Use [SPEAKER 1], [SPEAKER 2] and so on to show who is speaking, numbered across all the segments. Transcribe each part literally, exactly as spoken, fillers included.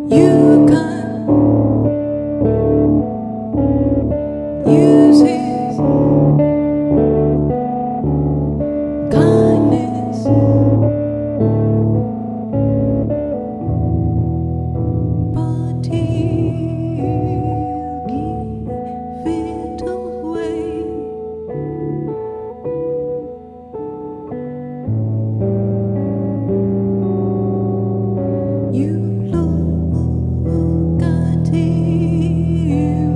[SPEAKER 1] You can use his kindness, but he'll give it away. You look at him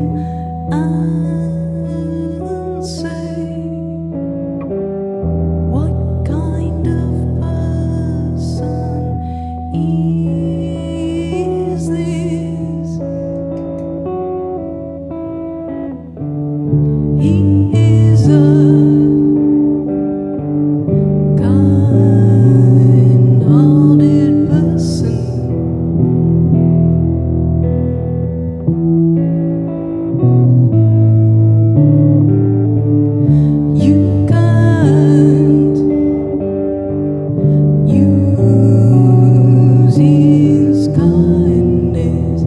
[SPEAKER 1] and say, what kind of person is this? He is a kind-hearted person. You can't use his kindness.